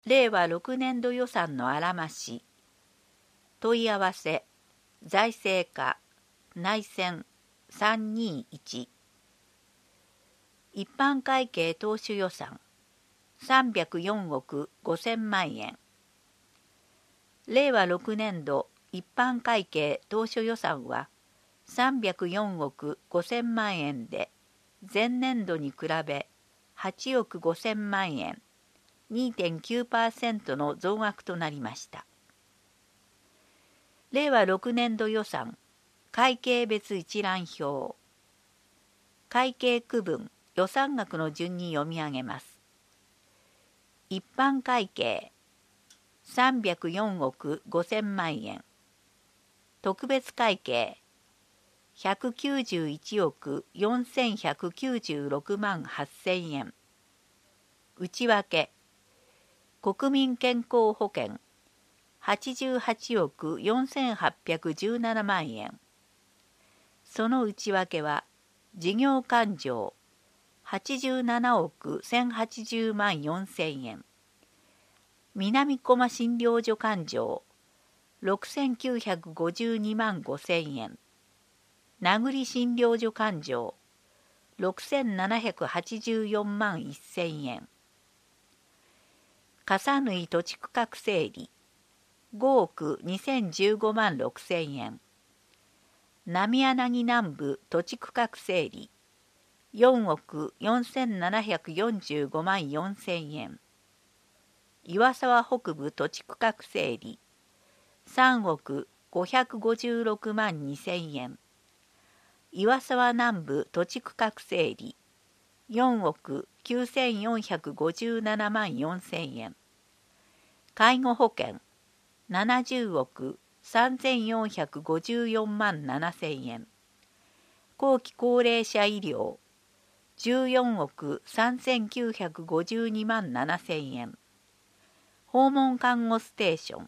令和6年度予算のあらまし。問い合わせ。財政課。内線321。一般会計当初予算304億5000万円。令和6年度一般会計当初予算は304億5000万円で、前年度に比べ8億5000万円、2.9% の増額となりました。令和6年度予算会計別一覧表。会計区分予算額の順に読み上げます。一般会計304億5000万円。特別会計191億4196万8000円。内訳国民健康保険88億4817万円。その内訳は事業勘定87億1080万4000円。南駒診療所勘定6952万5000円。名栗診療所勘定6784万1000円。笠縫土地区画整理5億2015万6000円。浪柳南部土地区画整理4億4745万4000円。岩沢北部土地区画整理3億556万2000円。岩沢南部土地区画整理4億9457万4000円。介護保険70億3454万7000円。後期高齢者医療14億3952万7000円。訪問看護ステーション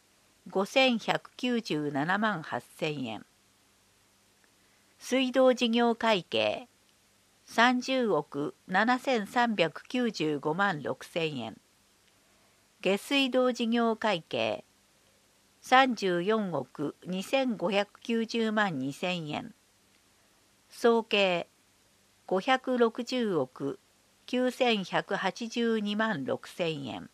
5197万8000円。水道事業会計30億7395万6000円。下水道事業会計34億2590万2000円。総計560億9182万6000円。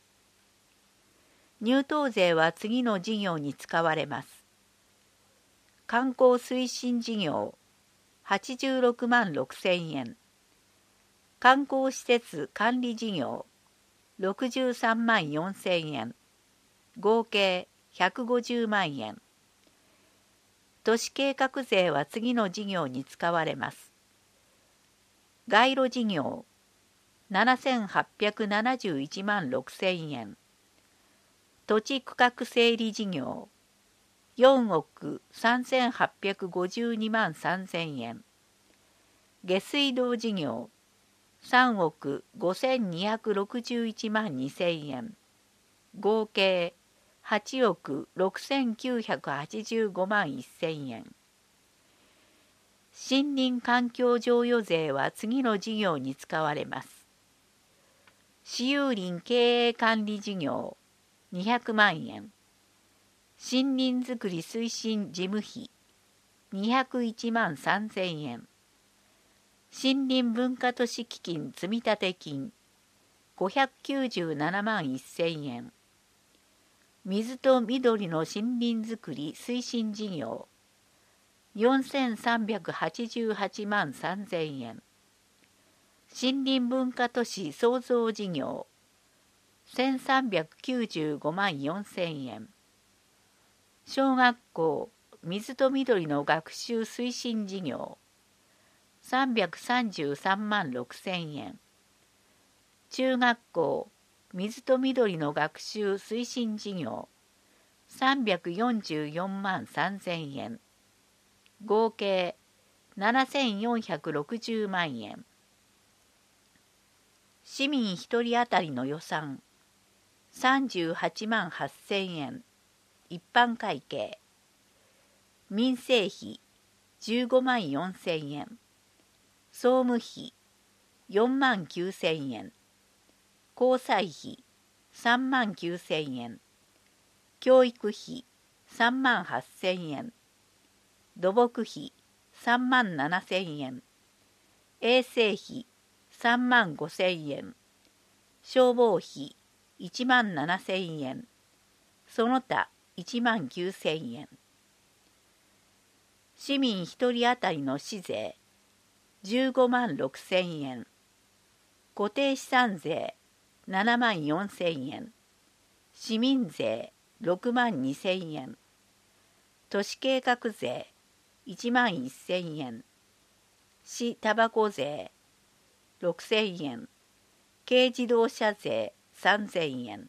入湯税は次の事業に使われます。観光推進事業86万6000円。観光施設管理事業63万4000円。合計150万円。都市計画税は次の事業に使われます。街路事業7871万6000円。土地区画整理事業4億3852万3000円。下水道事業3億5261万2000円。合計8億6985万1000円。森林環境譲与税は次の事業に使われます。私有林経営管理事業200万円。森林づくり推進事務費201万3000円。森林文化都市基金積立金597万1000円。水と緑の森林づくり推進事業4388万3000円。森林文化都市創造事業1395万4000円。小学校水と緑の学習推進事業333万6000円。中学校水と緑の学習推進事業344万3000円。合計7460万円。市民1人当たりの予算38万8000円。一般会計民生費15万4000円。総務費4万9000円。交際費 39,000円。教育費38,000円。土木費37,000円。衛生費35,000円。消防費17,000円。その他19,000円。市民1人当たりの市税156,000円。固定資産税74,000円。市民税62,000円。都市計画税11,000円。市タバコ税6,000円。軽自動車税3,000円。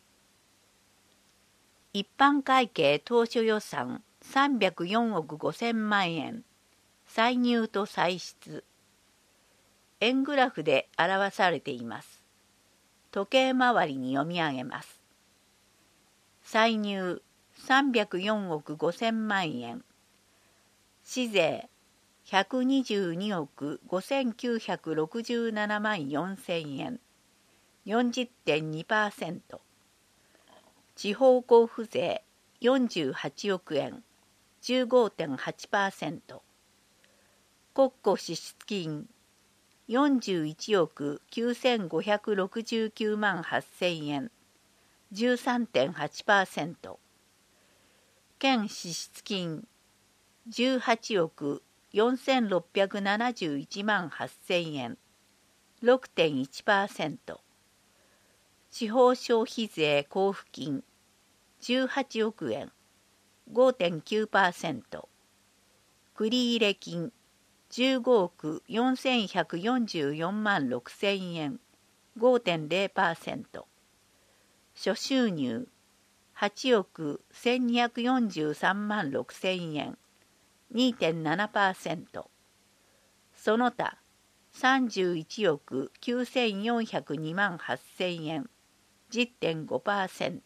一般会計当初予算304億5,000万円。歳入と歳出。円グラフで表されています。時計回りに読み上げます。歳入304億5,000万円。市税122億5,967万4,000円。40.2%。地方交付税48億円。15.8%。国庫支出金41億9,569万8,000円。13.8%。県支出金18億4,671万8,000円。6.1%。地方消費税交付金18億円。5.9%。繰入金15億4,144万6,000円。5.0%。諸収入8億1,243万6,000円。2.7%。その他31億9,402万8,000円。10.5%。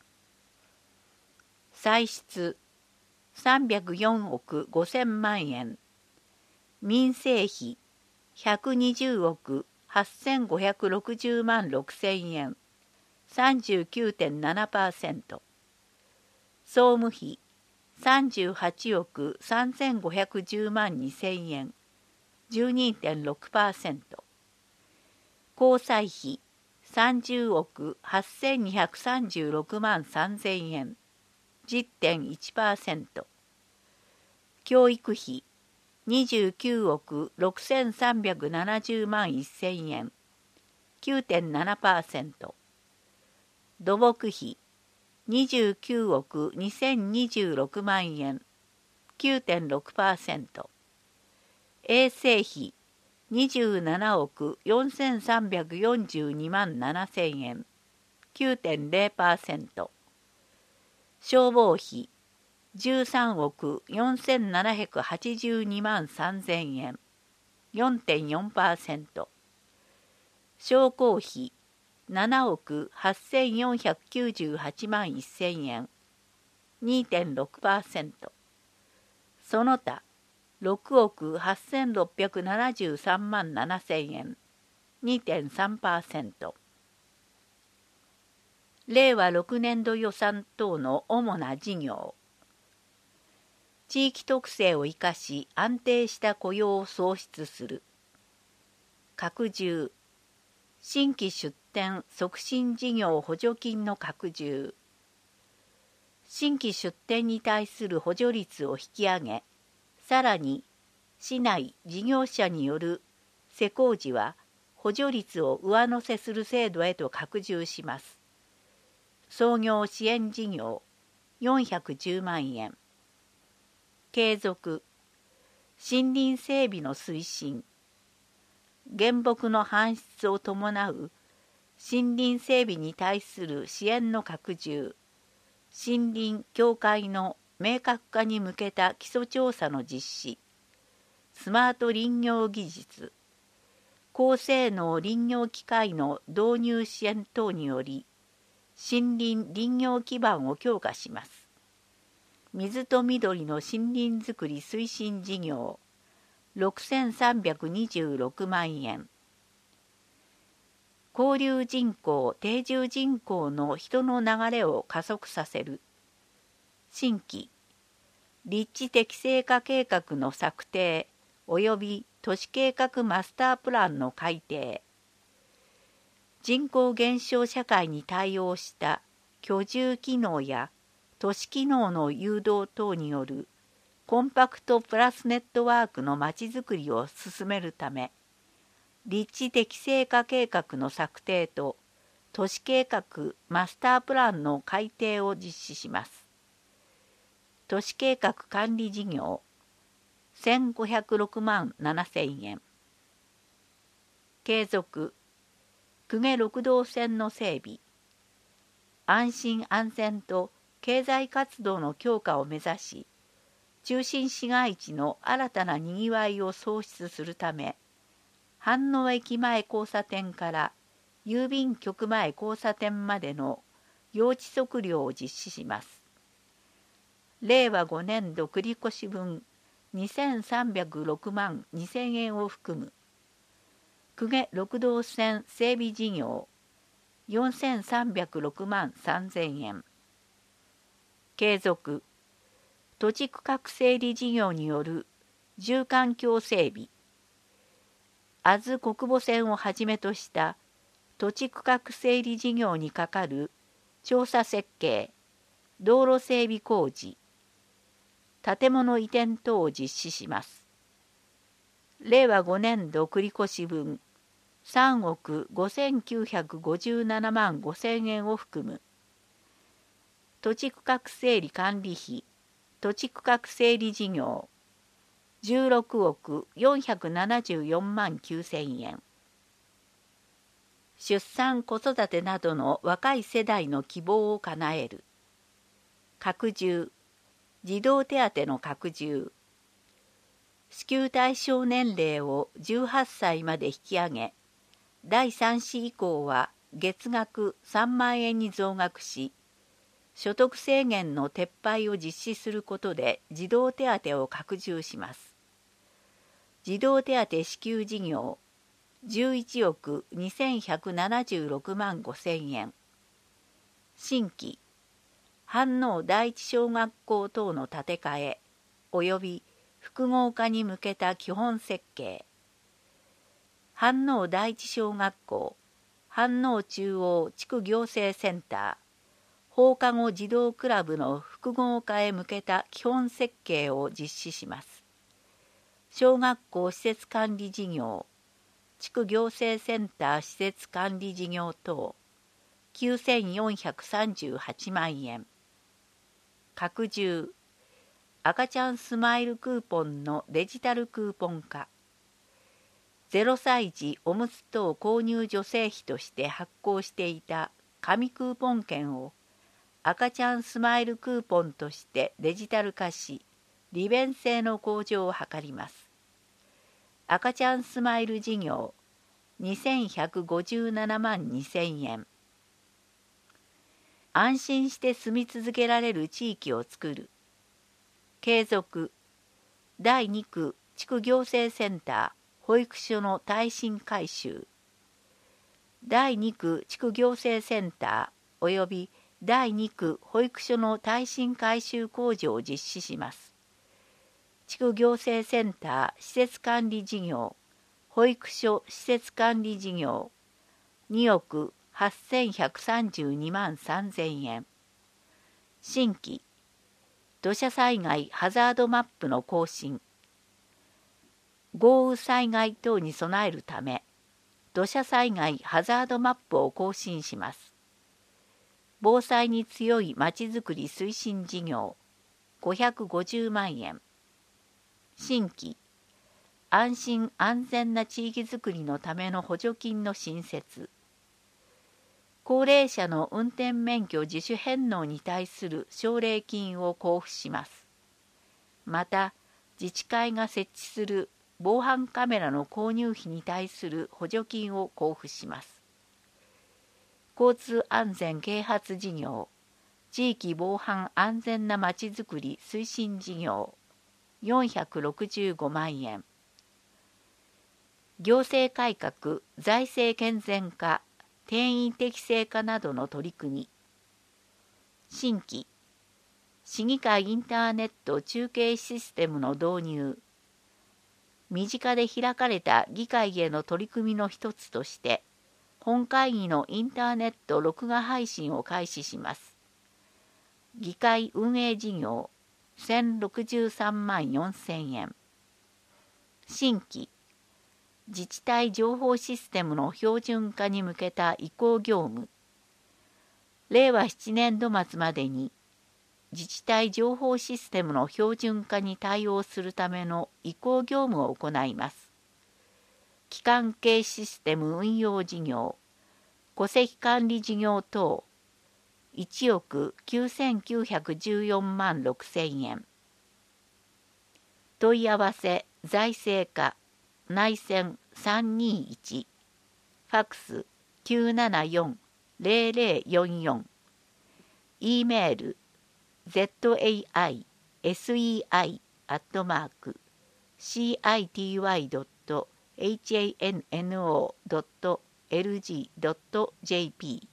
歳出304億5,000万円。民生費120億8,560万6,000円。39.7%。総務費38億3,510万2,000円。12.6%。交際費30億8,236万3,000円。10.1%。教育費29億6,370万1,000円。9.7%。土木費29億2,026万円。9.6%。衛生費27億4,342万7,000円。9.0%。消防費13億4,782万3,000円。4.4%。商工費7億8,498万1,000円。2.6%。その他6億8,673万7,000円。2.3%。令和6年度予算等の主な事業。地域特性を生かし安定した雇用を創出する。拡充。新規出店促進事業補助金の拡充。新規出店に対する補助率を引き上げ、さらに市内事業者による施工時は補助率を上乗せする制度へと拡充します。創業支援事業410万円。継続。森林整備の推進。原木の搬出を伴う森林整備に対する支援の拡充。森林境界の明確化に向けた基礎調査の実施。スマート林業技術。高性能林業機械の導入支援等により森林林業基盤を強化します。水と緑の森林づくり推進事業6,326万円。 交流人口、定住人口の人の流れを加速させる。新規、立地適正化計画の策定及び都市計画マスタープランの改定。人口減少社会に対応した居住機能や都市機能の誘導等によるコンパクトプラスネットワークのまちづくりを進めるため、立地適正化計画の策定と都市計画マスタープランの改定を実施します。都市計画管理事業1506万7,000円。継続、公家六道線の整備。安心安全と経済活動の強化を目指し、中心市街地の新たなにぎわいを創出するため、飯能駅前交差点から郵便局前交差点までの用地測量を実施します。令和5年度繰越分2306万2,000円を含む公家六道線整備事業4306万3,000円。継続、土地区画整理事業による住環境整備。阿津国母線をはじめとした土地区画整理事業にかかる調査設計、道路整備工事、建物移転等を実施します。令和5年度繰越分3億5,957万5,000円を含む土地区画整理管理費、土地区画整理事業16億474万9,000円。出産子育てなどの若い世代の希望を叶える。拡充、児童手当の拡充。支給対象年齢を18歳まで引き上げ、第3子以降は月額3万円に増額し、所得制限の撤廃を実施することで児童手当を拡充します。児童手当支給事業11億2,176万5,000円。新規、飯能第一小学校等の建て替え及び複合化に向けた基本設計。飯能第一小学校、飯能中央地区行政センター、放課後児童クラブの複合化へ向けた基本設計を実施します。小学校施設管理事業、地区行政センター施設管理事業等9,438万円。拡充、赤ちゃんスマイルクーポンのデジタルクーポン化。0歳児おむつ等購入助成費として発行していた紙クーポン券を赤ちゃんスマイルクーポンとしてデジタル化し、利便性の向上を図ります。赤ちゃんスマイル事業2,157万2,000円。安心して住み続けられる地域をつくる。継続、第2区地区行政センター保育所の耐震改修。第2区地区行政センター及び第2区保育所の耐震改修工事を実施します。地区行政センター施設管理事業、保育所施設管理事業2億8,132万3,000円。新規、土砂災害ハザードマップの更新。豪雨災害等に備えるため、土砂災害ハザードマップを更新します。防災に強いまちづくり推進事業550万円。新規、安心安全な地域づくりのための補助金の新設。高齢者の運転免許自主返納に対する奨励金を交付します。また、自治会が設置する防犯カメラの購入費に対する補助金を交付します。交通安全啓発事業、地域防犯安全なまちづくり推進事業465万円。行政改革財政健全化定員適正化などの取り組み。新規市議会インターネット中継システムの導入。身近で開かれた議会への取り組みの一つとして、本会議のインターネット録画配信を開始します。議会運営事業1063万4000円。新規自治体情報システムの標準化に向けた移行業務。令和7年度末までに自治体情報システムの標準化に対応するための移行業務を行います。機関系システム運用事業、戸籍管理事業等、1億9914万6000円。問い合わせ財政課内線321、ファックス974-0044、E メールzaisei@city.hanno.lg.jp